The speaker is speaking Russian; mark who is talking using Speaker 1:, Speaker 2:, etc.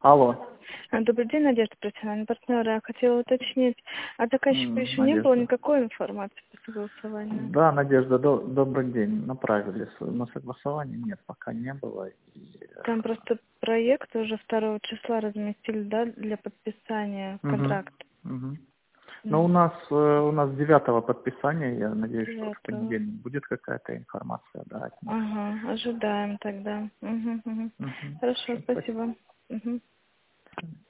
Speaker 1: Алло.
Speaker 2: Добрый день, Надежда, профессиональный партнер. Я хотела уточнить, от заказчика еще не было
Speaker 1: Надежда.
Speaker 2: никакой информации по согласованию?
Speaker 1: Да, Надежда, добрый день. Направили на согласование. Нет, пока не было.
Speaker 2: Там просто проект уже 2 числа разместили, да, для подписания контракта.
Speaker 1: Угу. Но у нас 9-го подписания, я надеюсь, что в
Speaker 2: 9-го.
Speaker 1: понедельник будет какая-то информация, да, от них.
Speaker 2: Ага, ожидаем тогда. Угу. Хорошо,
Speaker 1: Хорошо,
Speaker 2: спасибо. Угу.